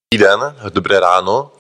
Dobrý den, dobré ráno.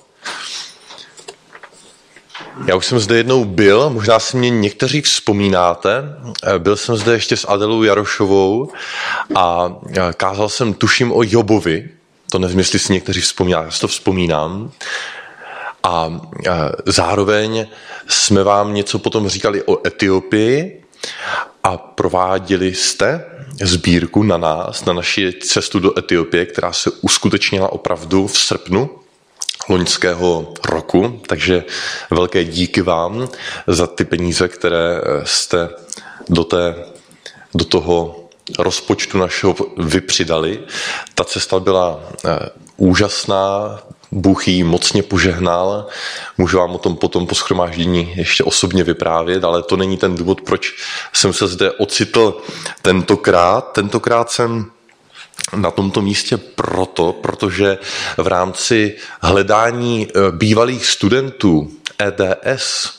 Já už jsem zde jednou byl, možná si mě někteří vzpomínáte. Byl jsem zde ještě s Adelou Jarošovou a kázal jsem, tuším, o Jobovi. To nevím, jestli si někteří vzpomínáte, já si to vzpomínám. A zároveň jsme vám něco potom říkali o Etiopii a prováděli jste sbírku na nás, na naši cestu do Etiopie, která se uskutečnila opravdu v srpnu loňského roku, takže velké díky vám za ty peníze, které jste do toho rozpočtu našeho vypřidali. Ta cesta byla úžasná, Bůh jí mocně požehnal, můžu vám o tom potom po shromáždění ještě osobně vyprávět, ale to není ten důvod, proč jsem se zde ocitl tentokrát. Tentokrát jsem na tomto místě protože v rámci hledání bývalých studentů EDS,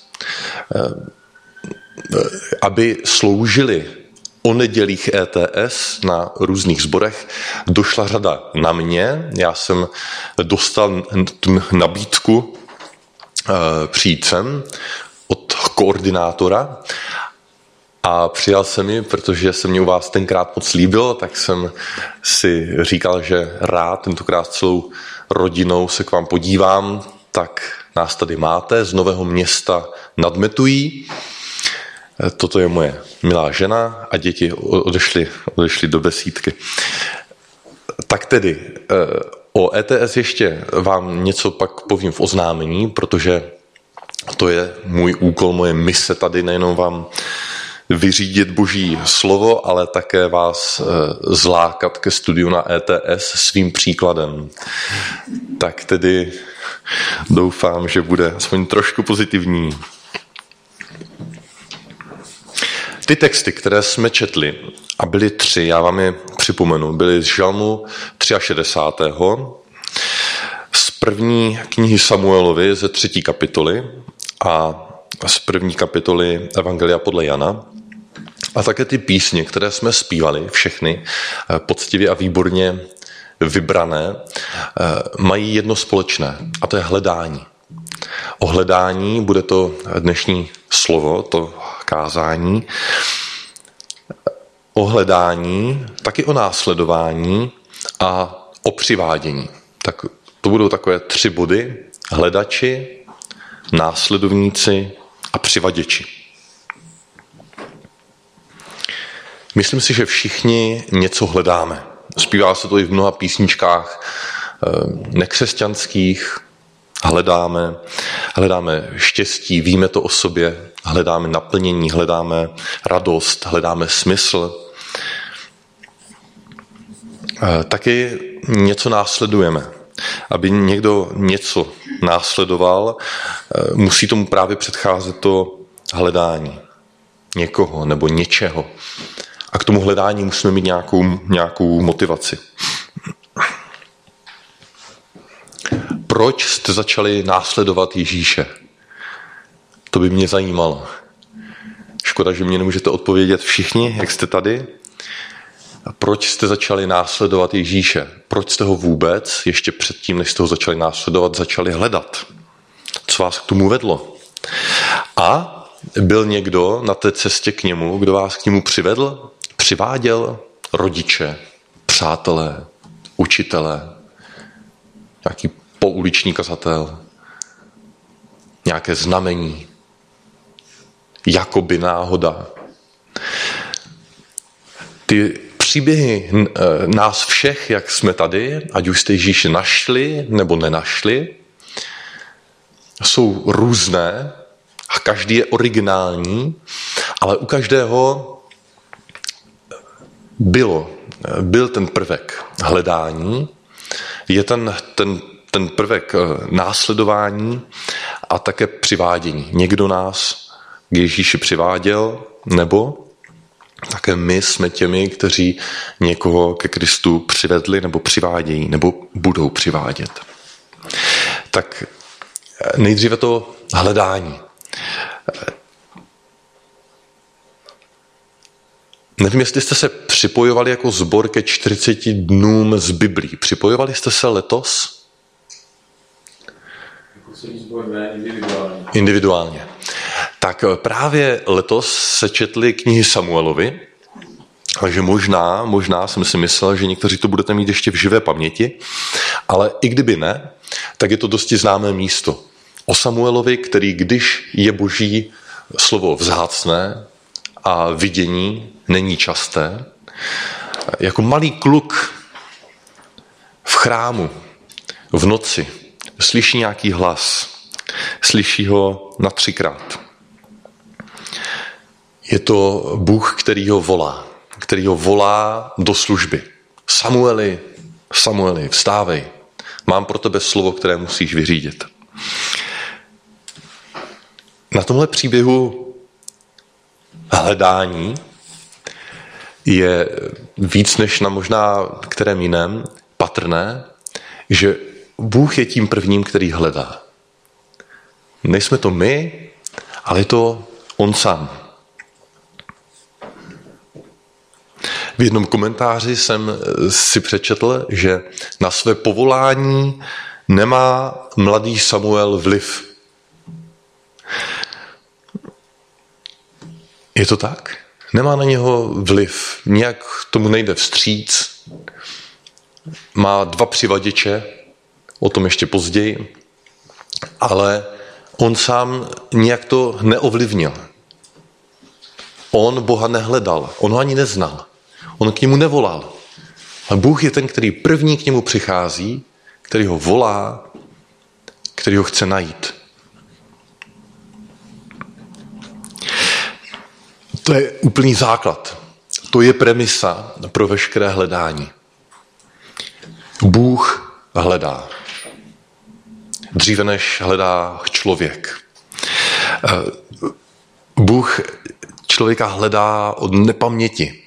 aby sloužili o nedělích ETS na různých sborech, došla řada na mě. Já jsem dostal tu nabídku přijít sem od koordinátora a přijal jsem ji, protože se mě u vás tenkrát moc líbilo, tak jsem si říkal, že rád tentokrát celou rodinou se k vám podívám, tak nás tady máte z Nového Města nad Metují. Toto je moje milá žena a děti odešly do besídky. Tak tedy o ETS ještě vám něco pak povím v oznámení, protože to je můj úkol, moje mise tady, nejenom vám vyřídit Boží slovo, ale také vás zlákat ke studiu na ETS svým příkladem. Tak tedy doufám, že bude aspoň trošku pozitivní. Ty texty, které jsme četli, a byly 3, já vám je připomenu, byly z Žalmu 63. z první knihy Samuelovi ze 3. kapitoly a z 1. kapitoly Evangelia podle Jana. A také ty písně, které jsme zpívali, všechny poctivě a výborně vybrané, mají jedno společné, a to je hledání. O hledání bude to dnešní slovo, to kázání, o hledání, taky o následování a o přivádění. Tak to budou takové 3 body: hledači, následovníci a přivaděči. Myslím si, že všichni něco hledáme. Zpívá se to i v mnoha písničkách nekřesťanských. Hledáme štěstí, víme to o sobě, hledáme naplnění, hledáme radost, hledáme smysl. Taky něco následujeme. Aby někdo něco následoval, musí tomu právě předcházet to hledání někoho nebo něčeho. A k tomu hledání musíme mít nějakou motivaci. Proč jste začali následovat Ježíše? To by mě zajímalo. Škoda, že mě nemůžete odpovědět všichni, jak jste tady. Proč jste začali následovat Ježíše? Proč jste ho vůbec, ještě předtím, než jste ho začali následovat, začali hledat? Co vás k tomu vedlo? A byl někdo na té cestě k němu, kdo vás k němu přivedl? Přiváděl? Rodiče, přátelé, učitelé, nějaký pouliční kazatel, nějaké znamení, jakoby náhoda. Ty příběhy nás všech, jak jsme tady, ať už jste Ježíše našli nebo nenašli, jsou různé a každý je originální, ale u každého byl ten prvek hledání, je ten prvek následování a také přivádění. Někdo nás k Ježíši přiváděl, nebo také my jsme těmi, kteří někoho ke Kristu přivedli nebo přivádějí, nebo budou přivádět. Tak nejdříve to hledání. Nevím, jestli jste se připojovali jako sbor ke 40 dnům z Biblí. Připojovali jste se letos? Individuálně. Tak právě letos se četly knihy Samuelovi, takže možná jsem si myslel, že někteří to budete mít ještě v živé paměti, ale i kdyby ne, tak je to dosti známé místo. O Samuelovi, který, když je Boží slovo vzácné a vidění není časté, jako malý kluk v chrámu v noci slyší nějaký hlas, slyší ho na 3krát. Je to Bůh, který ho volá do služby. Samueli, vstávej. Mám pro tebe slovo, které musíš vyřídit. Na tomhle příběhu hledání je víc než na možná kterém jiném patrné, že Bůh je tím prvním, který hledá. Nejsme to my, ale je to on sám. V jednom komentáři jsem si přečetl, že na své povolání nemá mladý Samuel vliv. Je to tak? Nemá na něho vliv, nějak tomu nejde vstříc. Má 2 přivaděče, o tom ještě později, ale on sám nějak to neovlivnil. On Boha nehledal, on ho ani neznal. On k němu nevolal. A Bůh je ten, který první k němu přichází, který ho volá, který ho chce najít. To je úplný základ. To je premisa pro veškeré hledání. Bůh hledá. Dříve než hledá člověk. Bůh člověka hledá od nepaměti.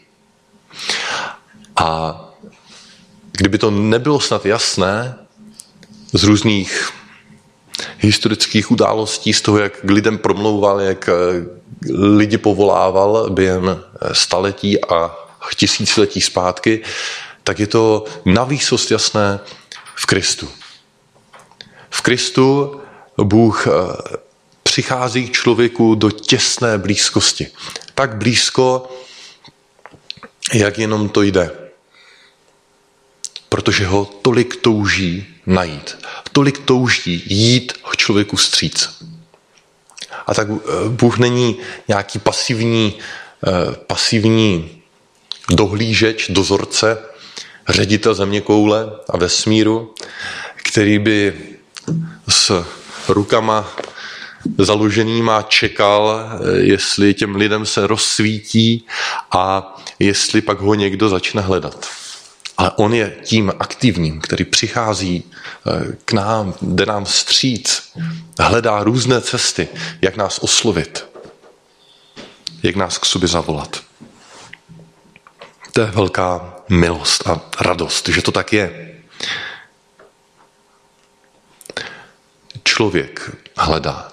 A kdyby to nebylo snad jasné z různých historických událostí, z toho, jak k lidem promlouval, jak lidi povolával během staletí a tisíciletí zpátky, tak je to navýsost jasné v Kristu. V Kristu Bůh přichází k člověku do těsné blízkosti. Tak blízko, jak jenom to jde. Protože ho tolik touží najít. Tolik touží jít k člověku vstříc. A tak Bůh není nějaký pasivní dohlížeč, dozorce, ředitel zeměkoule a vesmíru, který by s rukama založenýma čekal, jestli těm lidem se rozsvítí a jestli pak ho někdo začne hledat. Ale on je tím aktivním, který přichází k nám, jde nám vstříc, hledá různé cesty, jak nás oslovit, jak nás k sobě zavolat. To je velká milost a radost, že to tak je. Člověk hledá.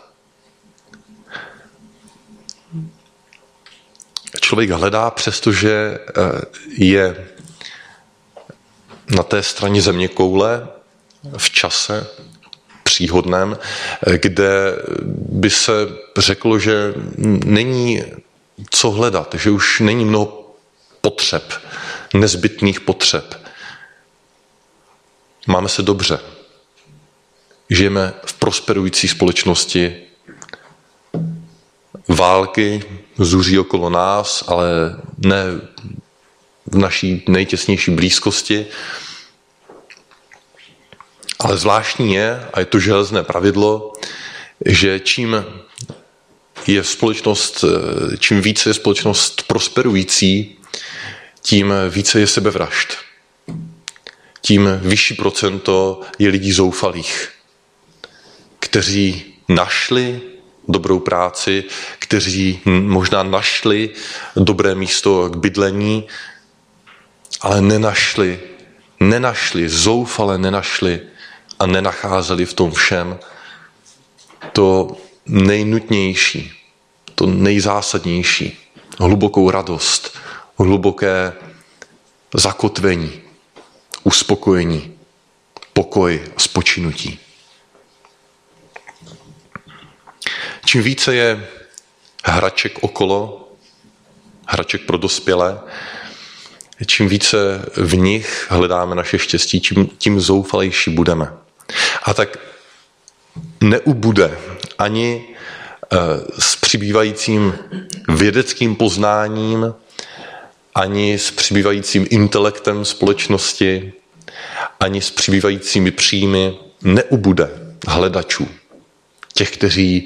Člověk hledá, přestože je na té straně zeměkoule v čase příhodném, kde by se řeklo, že není co hledat, že už není mnoho potřeb, nezbytných potřeb. Máme se dobře. Žijeme v prosperující společnosti. Války zuří okolo nás, ale ne v naší nejtěsnější blízkosti. Ale zvláštní je, a je to železné pravidlo, že čím více je společnost prosperující, tím více je sebevražd. Tím vyšší procento je lidí zoufalých, kteří našli dobrou práci, kteří možná našli dobré místo k bydlení, ale zoufale nenacházeli a nenacházeli v tom všem to nejnutnější, to nejzásadnější, hlubokou radost, hluboké zakotvení, uspokojení, pokoj a spočinutí. Čím více je hraček okolo, hraček pro dospělé, čím více v nich hledáme naše štěstí, tím zoufalejší budeme. A tak neubude ani s přibývajícím vědeckým poznáním, ani s přibývajícím intelektem společnosti, ani s přibývajícími příjmy, neubude hledačů. Těch, kteří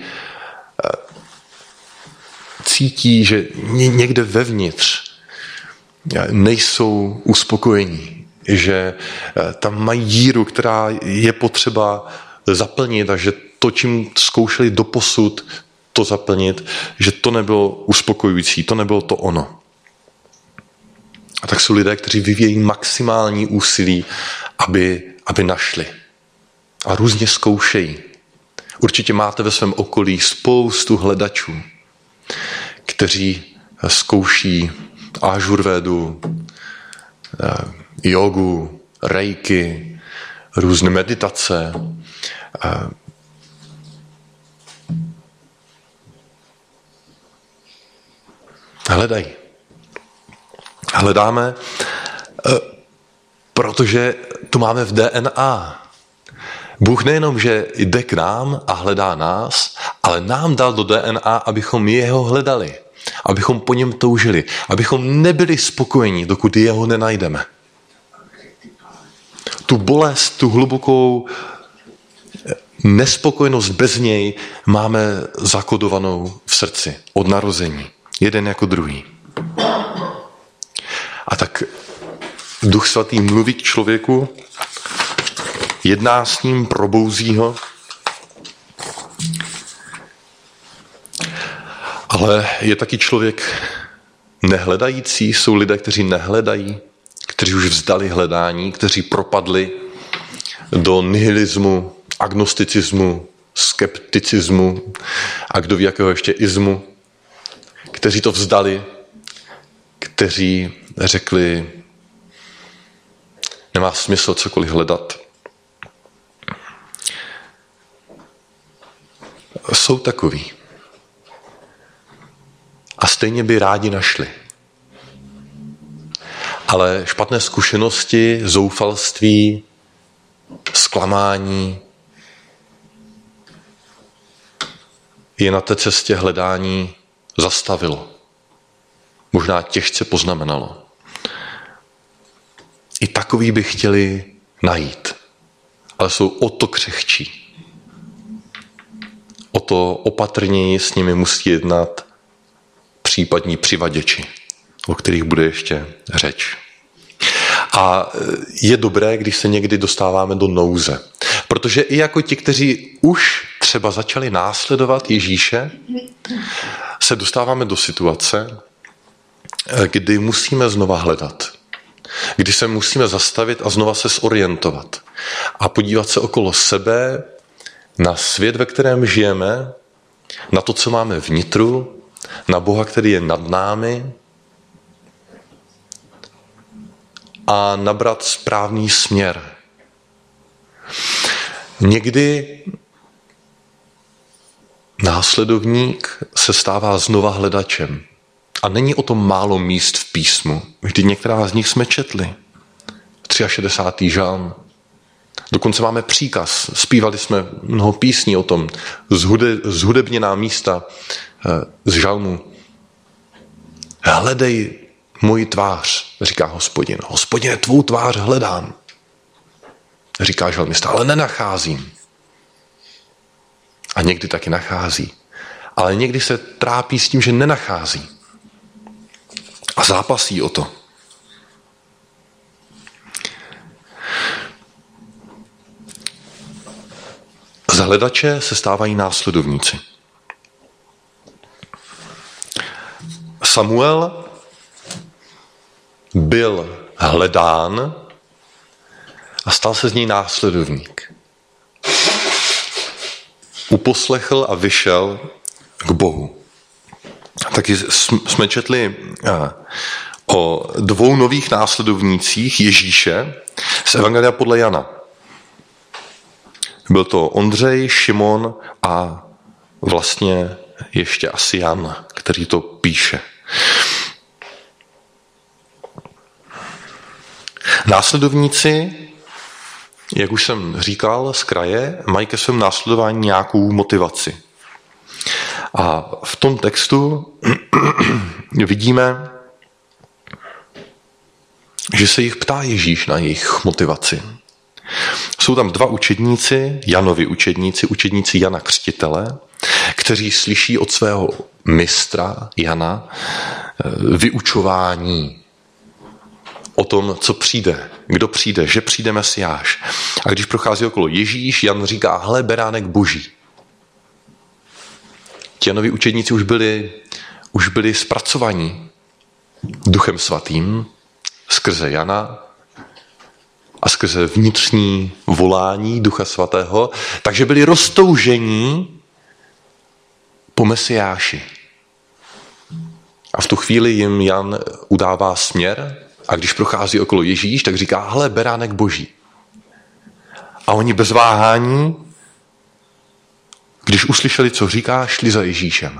cítí, že někde vevnitř nejsou uspokojení, že tam mají díru, která je potřeba zaplnit a že to, čím zkoušeli doposud to zaplnit, že to nebylo uspokojující, to nebylo to ono. A tak jsou lidé, kteří vyvíjejí maximální úsilí, aby našli. A různě zkoušejí. Určitě máte ve svém okolí spoustu hledačů, kteří zkouší ážurvédu, jogu, reiki, různé meditace. Hledají. Hledáme, protože to máme v DNA. Bůh nejenom, že jde k nám a hledá nás, ale nám dal do DNA, abychom jeho hledali, abychom po něm toužili, abychom nebyli spokojení, dokud jeho nenajdeme. Tu bolest, tu hlubokou nespokojenost bez něj máme zakodovanou v srdci od narození. Jeden jako druhý. A tak Duch Svatý mluví k člověku, jedná s ním, probouzí ho, ale je taky člověk nehledající, jsou lidé, kteří nehledají, kteří už vzdali hledání, kteří propadli do nihilismu, agnosticismu, skepticismu a kdo ví, jakého ještě ismu, kteří to vzdali, kteří řekli, nemá smysl cokoliv hledat. Jsou takoví. A stejně by rádi našli. Ale špatné zkušenosti, zoufalství, zklamání je na té cestě hledání zastavilo. Možná těžce poznamenalo. I takový by chtěli najít, ale jsou o to křehčí. O to opatrněji s nimi musí jednat případní přivaděči, o kterých bude ještě řeč. A je dobré, když se někdy dostáváme do nouze. Protože i jako ti, kteří už třeba začali následovat Ježíše, se dostáváme do situace, kdy musíme znova hledat. Kdy se musíme zastavit a znova se zorientovat. A podívat se okolo sebe, na svět, ve kterém žijeme, na to, co máme vnitru, na Boha, který je nad námi a nabrat správný směr. Někdy následovník se stává znova hledačem. A není o tom málo míst v písmu. Vždyť některá z nich jsme četli. 63. žalm. Dokonce máme příkaz. Zpívali jsme mnoho písní o tom. Zhudebněná místa z žalmu. Hledej moji tvář, říká Hospodin. Hospodine, tvou tvář hledám. Říká žalmista, ale nenacházím. A někdy taky nachází. Ale někdy se trápí s tím, že nenachází. A zápasí o to. Z hledače se stávají následovníci. Samuel byl hledán a stal se z něj následovník. Uposlechl a vyšel k Bohu. Taky jsme četli o dvou nových následovnících Ježíše z Evangelia podle Jana. Byl to Ondřej, Šimon a vlastně ještě asi Jan, který to píše. Následovníci, jak už jsem říkal, z kraje, mají ke svému následování nějakou motivaci. A v tom textu vidíme, že se jich ptá Ježíš na jejich motivaci. Jsou tam dva učedníci, Janovi učedníci, učedníci Jana Křtitele, kteří slyší od svého mistra Jana vyučování o tom, co přijde, kdo přijde, že přijde Mesiáš. A když prochází okolo Ježíš, Jan říká, hle, beránek Boží. Ti Janovi učedníci už byli zpracovaní Duchem Svatým skrze Jana a skrze vnitřní volání Ducha Svatého, takže byli roztoužení po Mesiáši. A v tu chvíli jim Jan udává směr a když prochází okolo Ježíš, tak říká, hle, beránek Boží. A oni bez váhání, když uslyšeli, co říká, šli za Ježíšem.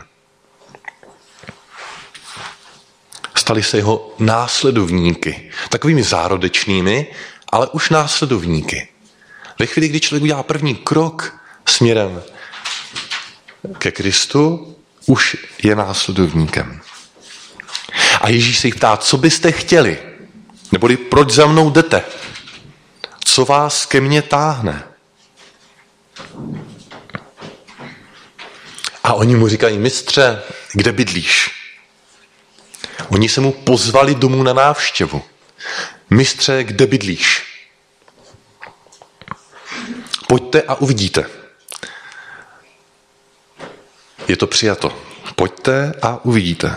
Stali se jeho následovníky. Takovými zárodečnými, ale už následovníky. Ve chvíli, kdy člověk udělá první krok směrem ke Kristu, už je následovníkem. A Ježíš se jich ptá, co byste chtěli? Neboli proč za mnou jdete? Co vás ke mně táhne? A oni mu říkají, mistře, kde bydlíš? Oni se mu pozvali domů na návštěvu. Mistře, kde bydlíš? Pojďte a uvidíte. Je to přijato. Pojďte a uvidíte.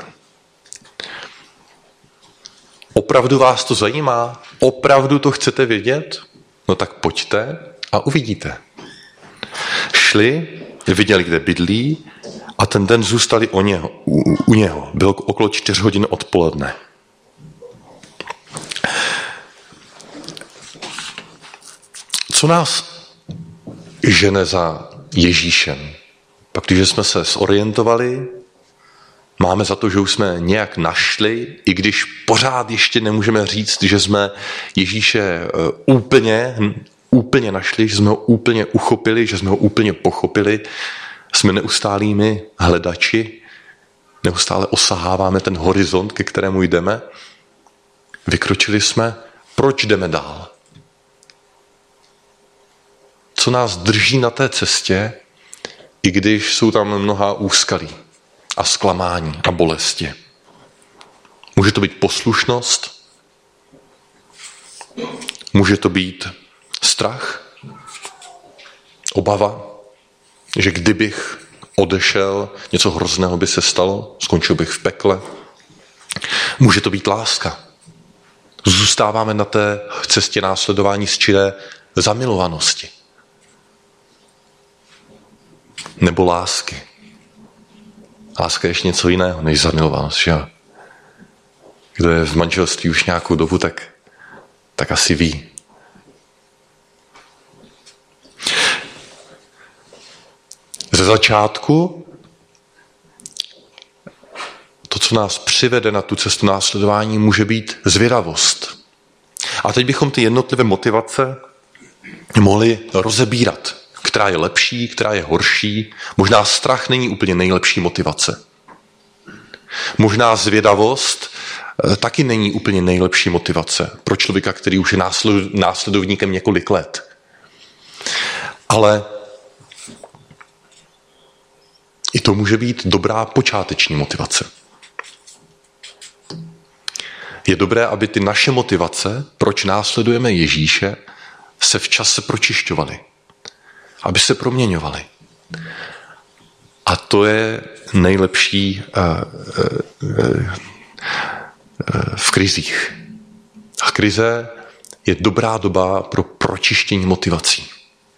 Opravdu vás to zajímá? Opravdu to chcete vědět? No tak pojďte a uvidíte. Šli, viděli, kde bydlí a ten den zůstali u něho. Bylo okolo 4 hodin odpoledne. Co nás žene za Ježíšem? Pak, když jsme se zorientovali, máme za to, že už jsme nějak našli, i když pořád ještě nemůžeme říct, že jsme Ježíše úplně našli, že jsme ho úplně uchopili, že jsme ho úplně pochopili. Jsme neustálými hledači, neustále osaháváme ten horizont, ke kterému jdeme. Vykročili jsme, proč jdeme dál? Co nás drží na té cestě, i když jsou tam mnohá úskalí a zklamání a bolesti. Může to být poslušnost, může to být strach, obava, že kdybych odešel, něco hrozného by se stalo, skončil bych v pekle. Může to být láska. Zůstáváme na té cestě následování z čiré zamilovanosti. Nebo lásky. Láska je ještě něco jiného než zamilovanost, že jo? Kdo je v manželství už nějakou dobu, tak asi ví. Ze začátku to, co nás přivede na tu cestu následování, může být zvědavost. A teď bychom ty jednotlivé motivace mohli rozebírat. Která je lepší, která je horší. Možná strach není úplně nejlepší motivace. Možná zvědavost taky není úplně nejlepší motivace pro člověka, který už je následovníkem několik let. Ale i to může být dobrá počáteční motivace. Je dobré, aby ty naše motivace, proč následujeme Ježíše, se v čase pročišťovaly. Aby se proměňovaly. A to je nejlepší v krizích. A krize je dobrá doba pro pročištění motivací.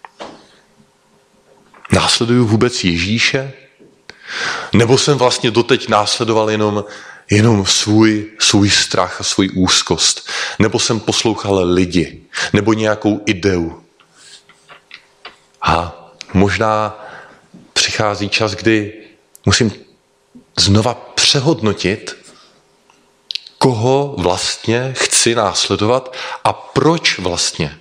Následuju vůbec Ježíše? Nebo jsem vlastně doteď následoval jenom svůj strach a svůj úzkost? Nebo jsem poslouchal lidi? Nebo nějakou ideu? A možná přichází čas, kdy musím znova přehodnotit, koho vlastně chci následovat a proč vlastně.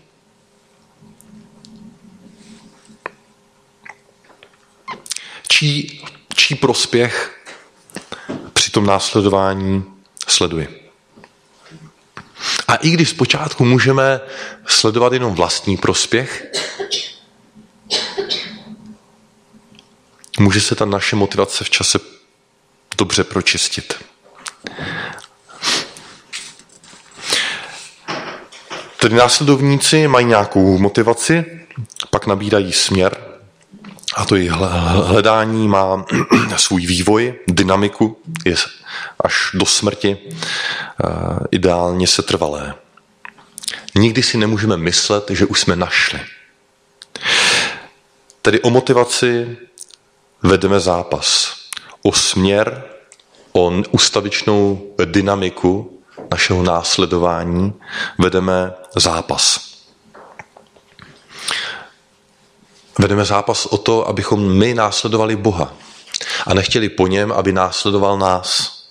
Čí prospěch při tom následování sleduji. A i když zpočátku můžeme sledovat jenom vlastní prospěch, může se ta naše motivace v čase dobře pročistit. Tedy následovníci mají nějakou motivaci, pak nabírají směr, a to jejich hledání má svůj vývoj, dynamiku, je až do smrti ideálně setrvalé. Nikdy si nemůžeme myslet, že už jsme našli. Tedy o motivaci vedeme zápas. O směr, o ustavičnou dynamiku našeho následování vedeme zápas. Vedeme zápas o to, abychom my následovali Boha a nechtěli po něm, aby následoval nás.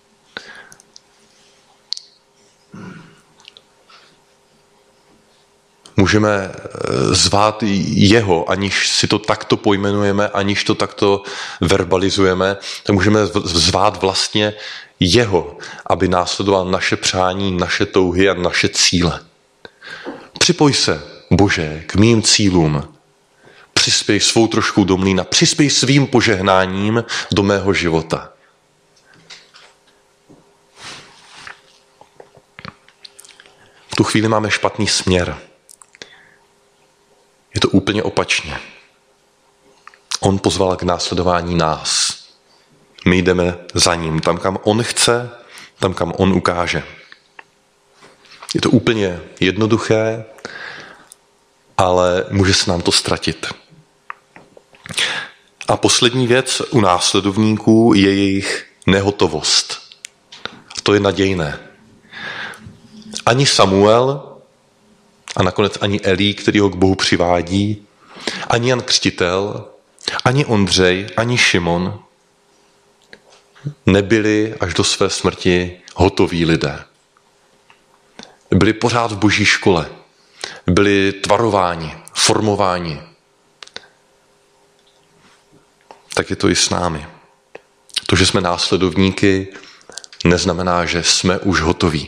Můžeme zvát jeho, aniž si to takto pojmenujeme, aniž to takto verbalizujeme, tak můžeme zvát vlastně jeho, aby následoval naše přání, naše touhy a naše cíle. Připoj se, Bože, k mým cílům. Přispěj svou trošku do mlýna, přispěj svým požehnáním do mého života. V tu chvíli máme špatný směr. Je to úplně opačně. On pozval k následování nás. My jdeme za ním, tam, kam on chce, tam, kam on ukáže. Je to úplně jednoduché, ale může se nám to ztratit. A poslední věc u následovníků je jejich nehotovost. To je nadějné. Ani Samuel a nakonec ani Elí, který ho k Bohu přivádí, ani Jan Křtitel, ani Ondřej, ani Šimon nebyli až do své smrti hotoví lidé. Byli pořád v Boží škole. Byli tvarováni, formováni. Tak je to i s námi. To, že jsme následovníky, neznamená, že jsme už hotoví.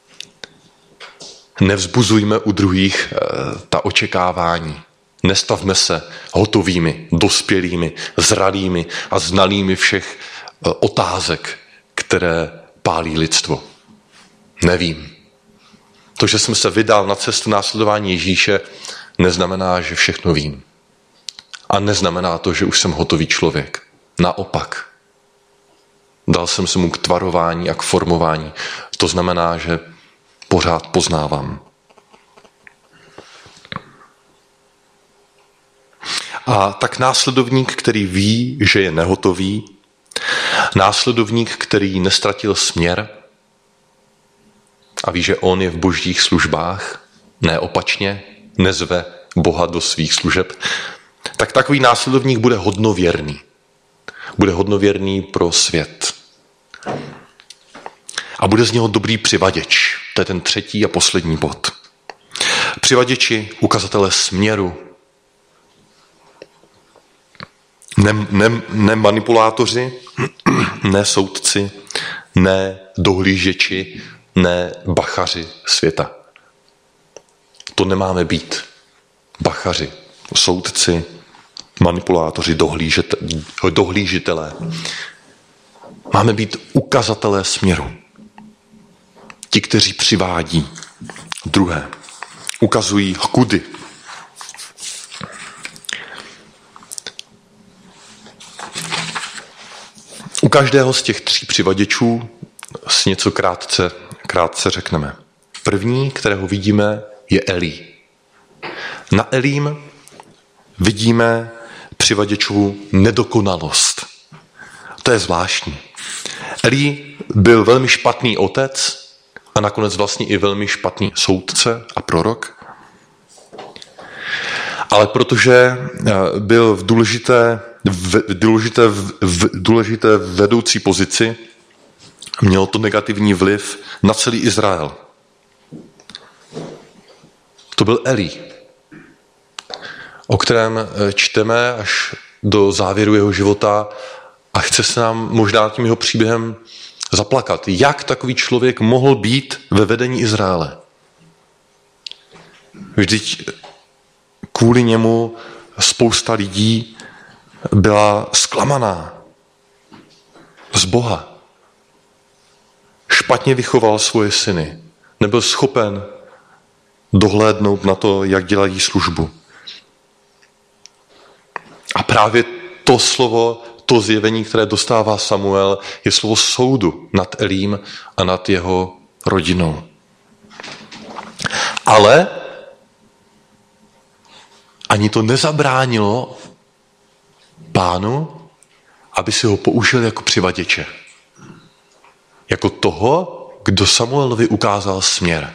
Nevzbuzujme u druhých ta očekávání. Nestavme se hotovými, dospělými, zralými a znalými všech otázek, které pálí lidstvo. Nevím. To, že jsem se vydal na cestu následování Ježíše, neznamená, že všechno vím. A neznamená to, že už jsem hotový člověk. Naopak. Dal jsem se mu k tvarování a k formování. To znamená, že pořád poznávám. A tak následovník, který ví, že je nehotový, následovník, který nestratil směr a ví, že on je v božích službách, ne opačně, nezve Boha do svých služeb, tak takový následovník bude hodnověrný. Bude hodnověrný pro svět. A bude z něho dobrý přivaděč. To je ten třetí a poslední bod. Přivaděči, ukazatele směru. Ne manipulátoři, ne soudci, ne dohlížeči, ne bachaři světa. To nemáme být. Bachaři, soudci, manipulátoři, dohlížitelé. Máme být ukazatelé směru. Ti, kteří přivádí druhé. Ukazují kudy. U každého z těch tří přivaděčů si něco krátce řekneme. První, kterého vidíme, je Elí. Na Elím vidíme přivaděčovu nedokonalost. To je zvláštní. Elí byl velmi špatný otec a nakonec vlastně i velmi špatný soudce a prorok. Ale protože byl v důležité důležité vedoucí pozici, mělo to negativní vliv na celý Izrael. To byl Eli, o kterém čteme až do závěru jeho života a chce se nám možná tím jeho příběhem zaplakat. Jak takový člověk mohl být ve vedení Izraele? Vždyť kvůli němu spousta lidí byla zklamaná z Boha. Špatně vychoval svoje syny. Nebyl schopen dohlédnout na to, jak dělají službu. A právě to slovo, to zjevení, které dostává Samuel, je slovo soudu nad Elím a nad jeho rodinou. Ale ani to nezabránilo Pánu, aby si ho použil jako přivaděče. Jako toho, kdo Samuelovi ukázal směr.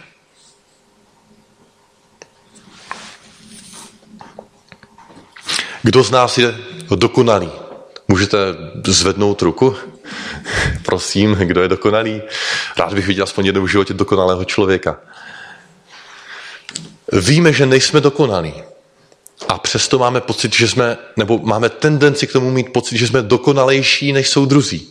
Kdo z nás je dokonalý? Můžete zvednout ruku? Prosím, kdo je dokonalý? Rád bych viděl aspoň jednou v životě dokonalého člověka. Víme, že nejsme dokonalí. A přesto máme pocit, že jsme, nebo máme tendenci k tomu mít pocit, že jsme dokonalejší, než jsou druzí.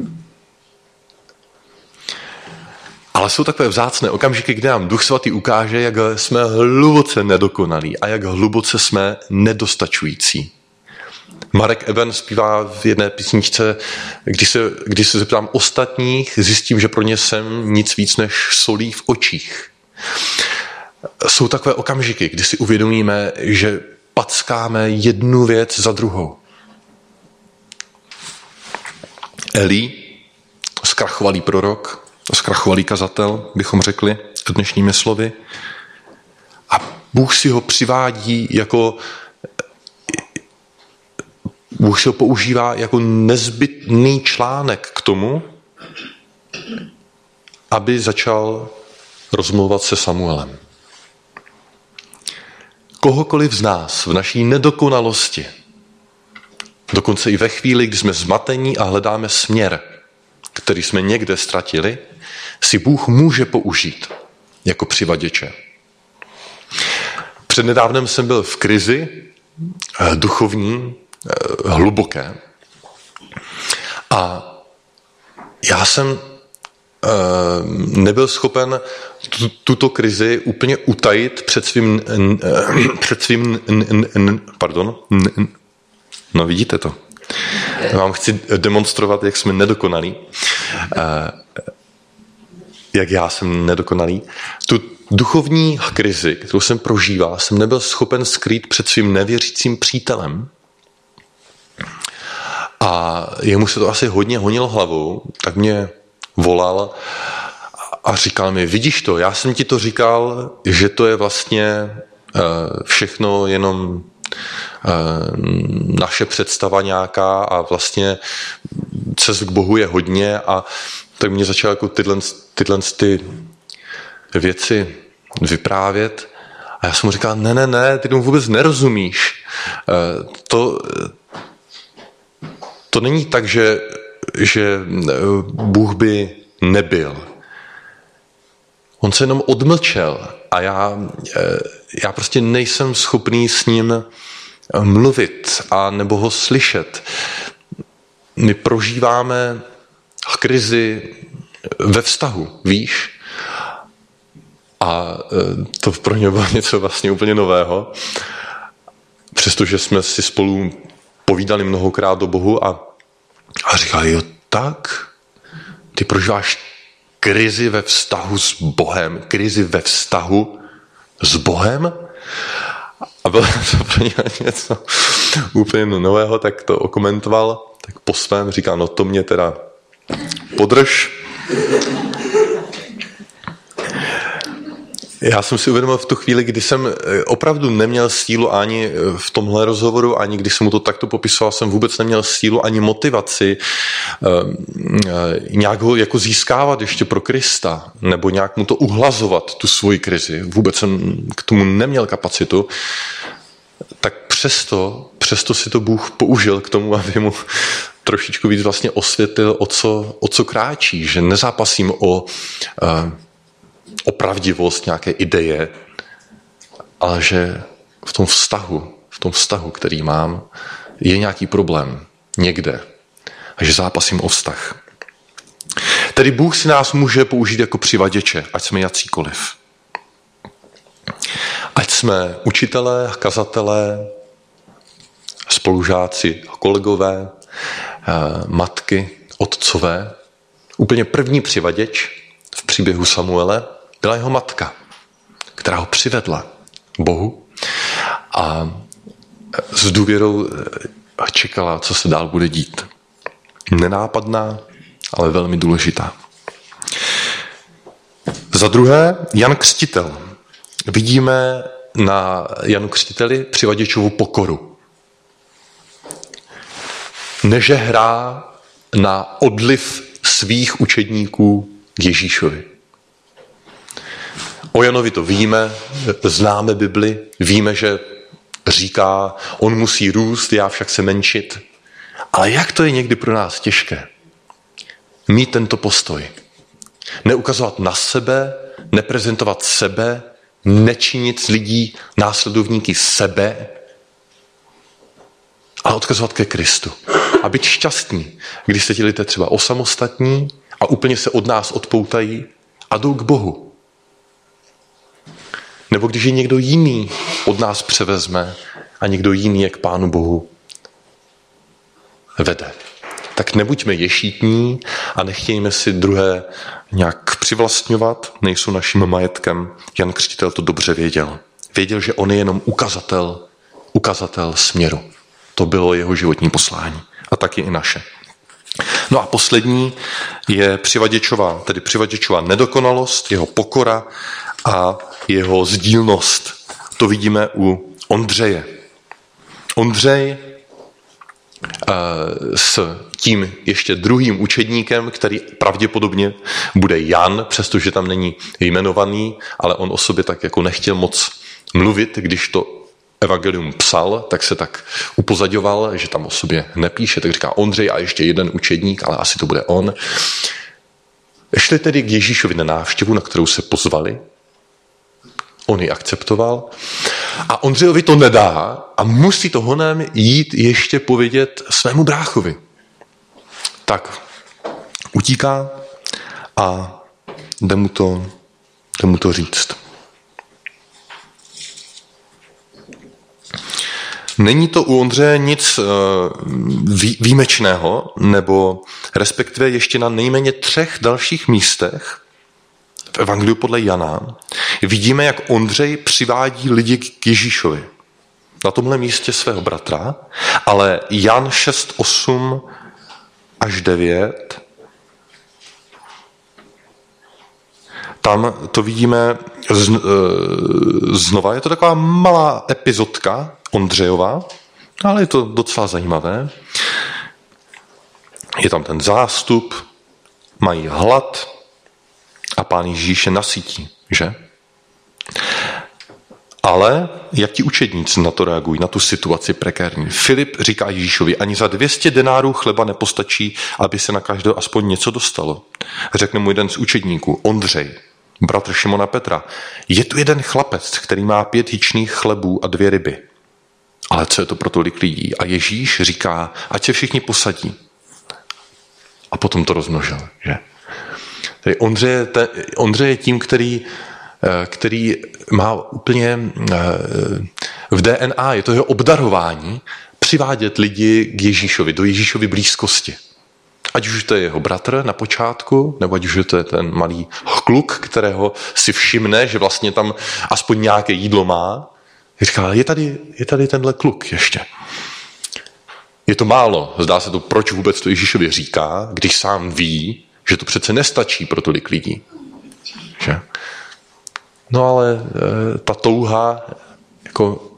Ale jsou takové vzácné okamžiky, kde nám Duch Svatý ukáže, jak jsme hluboce nedokonalí a jak hluboce jsme nedostačující. Marek Eben zpívá v jedné písničce, když se zeptám ostatních, zjistím, že pro ně jsem nic víc než solí v očích. Jsou takové okamžiky, kdy si uvědomíme, že packáme jednu věc za druhou. Eli, zkrachovalý prorok, zkrachovalý kazatel, bychom řekli dnešními slovy. A Bůh si ho přivádí Bůh si ho používá jako nezbytný článek k tomu, aby začal rozmlouvat se Samuelem. Kohokoliv z nás v naší nedokonalosti, dokonce i ve chvíli, kdy jsme zmatení a hledáme směr, který jsme někde ztratili, si Bůh může použít jako přivaděče. Přednedávnem jsem byl v krizi duchovní, hluboké. A já jsem nebyl schopen tuto krizi úplně utajit před svým no vidíte to. Vám chci demonstrovat, jak jsme nedokonalí. Jak já jsem nedokonalý. Tu duchovní krizi, kterou jsem prožíval, jsem nebyl schopen skrýt před svým nevěřícím přítelem. A jemu se to asi hodně honilo hlavou, tak mě volal a říkal mi, vidíš to, já jsem ti to říkal, že to je vlastně všechno jenom naše představa nějaká a vlastně cest k Bohu je hodně a tak mě začal jako tyhle ty věci vyprávět a já jsem mu říkal, ne, ty tomu vůbec nerozumíš. To není tak, že Bůh by nebyl. On se jenom odmlčel a já prostě nejsem schopný s ním mluvit a nebo ho slyšet. My prožíváme krizi ve vztahu, víš? A to pro mě bylo něco vlastně úplně nového. Přestože jsme si spolu povídali mnohokrát o Bohu a říkali, jo tak, ty prožíváš krizi ve vztahu s Bohem, krizi ve vztahu s Bohem? A bylo to pro něj něco úplně nového, tak to okomentoval, tak po svém říkal, no to mě teda podrž. Já jsem si uvědomil v tu chvíli, kdy jsem opravdu neměl sílu ani v tomhle rozhovoru, ani když jsem mu to takto popisoval, jsem vůbec neměl sílu ani motivaci nějak ho jako získávat ještě pro Krista, nebo nějak mu to uhlazovat, tu svoji krizi. Vůbec jsem k tomu neměl kapacitu. Tak přesto si to Bůh použil k tomu, aby mu trošičku víc vlastně osvětlil, o co kráčí, že nezápasím o pravdivost nějaké ideje, ale že v tom vztahu, který mám, je nějaký problém někde a že zápasím o vztah. Tedy Bůh si nás může použít jako přivaděče, ať jsme jacíkoliv. Ať jsme učitelé, kazatelé, spolužáci, kolegové, matky, otcové. Úplně první přivaděč v příběhu Samuele byla jeho matka, která ho přivedla Bohu a s důvěrou čekala, co se dál bude dít. Nenápadná, ale velmi důležitá. Za druhé, Jan Křtitel. Vidíme na Janu Křtiteli přivaděčovu pokoru. Nežehrá na odliv svých učedníků k Ježíšovi. O Janovi to víme, známe Bibli, víme, že říká, on musí růst, já však se menšit. Ale jak to je někdy pro nás těžké? Mít tento postoj. Neukazovat na sebe, neprezentovat sebe, nečinit z lidí následovníky sebe, ale odkazovat ke Kristu. A být šťastní, když se ti lidé třeba osamostatní a úplně se od nás odpoutají a jdou k Bohu. Nebo když je někdo jiný od nás převezme a někdo jiný je k Pánu Bohu vede. Tak nebuďme ješítní a nechtějme si druhé nějak přivlastňovat, nejsou naším majetkem. Jan Křtitel to dobře věděl. Věděl, že on je jenom ukazatel směru. To bylo jeho životní poslání a taky i naše. No a poslední je přivaděčová nedokonalost, jeho pokora a jeho sdílnost. To vidíme u Ondřeje. Ondřej s tím ještě druhým učedníkem, který pravděpodobně bude Jan, přestože tam není jmenovaný, ale on o sobě tak jako nechtěl moc mluvit, když to evangelium psal, tak se tak upozaďoval, že tam o sobě nepíše, tak říká Ondřej a ještě jeden učedník, ale asi to bude on. Šli tedy k Ježíšovi na návštěvu, na kterou se pozvali. On ji akceptoval. A Ondřejovi to nedá a musí to honem jít ještě povědět svému bráchovi. Tak utíká a jde mu to říct. Není to u Ondřeje nic výjimečného, nebo respektive ještě na nejméně 3 dalších místech v Evangeliu podle Jana vidíme, jak Ondřej přivádí lidi k Ježíšovi. Na tomhle místě svého bratra, ale Jan 6, 8 až 9, tam to vidíme znova. Je to taková malá epizodka Ondřejova, ale je to docela zajímavé. Je tam ten zástup, mají hlad a Pán Ježíš je nasytí, že? Ale jak ti učedníci na to reagují, na tu situaci prekérní? Filip říká Ježíšovi, ani za 200 denárů chleba nepostačí, aby se na každého aspoň něco dostalo. Řekne mu jeden z učedníků, Ondřej, bratr Šimona Petra, je tu jeden chlapec, který má 5 jičných chlebů a 2 ryby. Ale co je to pro tolik lidí? A Ježíš říká, ať se všichni posadí. A potom to rozmnožil, že? Tedy Ondřej je tím, který má úplně v DNA, je to jeho obdarování, přivádět lidi k Ježíšovi, do Ježíšovy blízkosti. Ať už to je jeho bratr na počátku, nebo ať už to je ten malý kluk, kterého si všimne, že vlastně tam aspoň nějaké jídlo má. Říká, je tady tenhle kluk ještě. Je to málo. Zdá se to, proč vůbec to Ježíšovi říká, když sám ví, že to přece nestačí pro tolik lidí. Že? No ale ta touha jako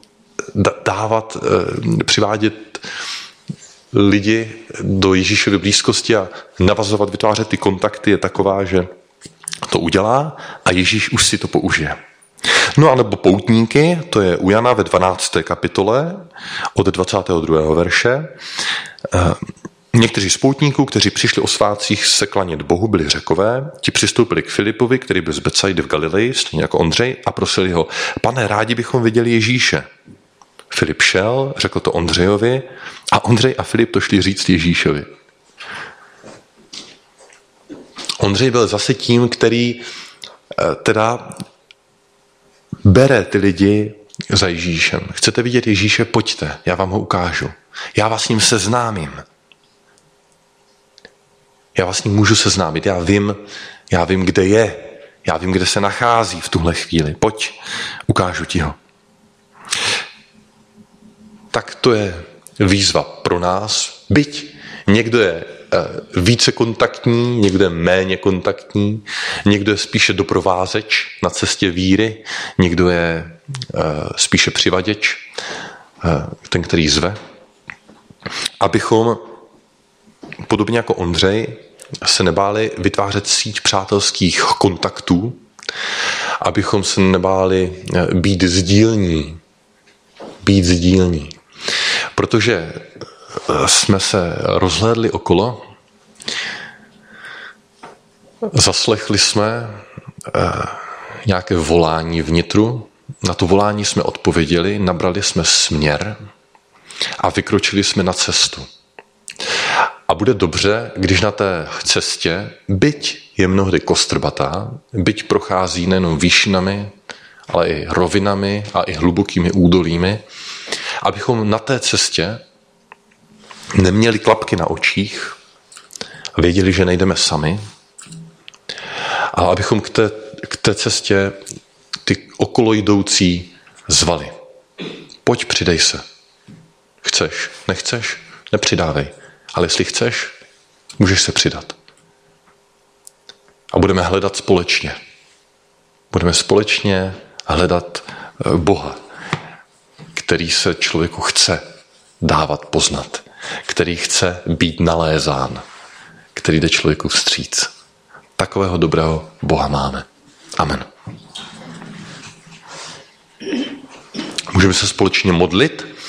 přivádět lidi do Ježíšovy blízkosti a navazovat, vytvářet ty kontakty je taková, že to udělá a Ježíš už si to použije. No a nebo poutníky, to je u Jana ve 12. kapitole od 22. verše. Někteří z poutníků, kteří přišli o svátcích se klanět Bohu, byli Řekové. Ti přistoupili k Filipovi, který byl z Betsaidy v Galileji, stejně jako Ondřej, a prosili ho: Pane, rádi bychom viděli Ježíše. Filip šel, řekl to Ondřejovi a Ondřej a Filip to šli říct Ježíšovi. Ondřej byl zase tím, který teda bere ty lidi za Ježíšem. Chcete vidět Ježíše? Pojďte, já vám ho ukážu. Já vás s ním seznámím. Já vás s ním můžu seznámit. Já vím, kde je. Já vím, kde se nachází v tuhle chvíli. Pojď, ukážu ti ho. Tak to je výzva pro nás. Byť někdo je více kontaktní, někdo je méně kontaktní, někdo je spíše doprovázeč na cestě víry, někdo je spíše přivaděč, ten, který zve. Abychom, podobně jako Ondřej, se nebáli vytvářet síť přátelských kontaktů, abychom se nebáli být sdílní. Protože jsme se rozhlédli okolo, zaslechli jsme nějaké volání vnitru, na to volání jsme odpověděli, nabrali jsme směr a vykročili jsme na cestu. A bude dobře, když na té cestě, byť je mnohdy kostrbatá, byť prochází nejenom výšinami, ale i rovinami a i hlubokými údolími, abychom na té cestě neměli klapky na očích, věděli, že nejdeme sami, ale abychom k té cestě ty okolo jdoucí zvali. Pojď, přidej se. Chceš, nechceš, nepřidávej. Ale jestli chceš, můžeš se přidat. A budeme hledat společně. Budeme společně hledat Boha, který se člověku chce dávat poznat, který chce být nalézán, který jde člověku vstříc. Takového dobrého Boha máme. Amen. Můžeme se společně modlit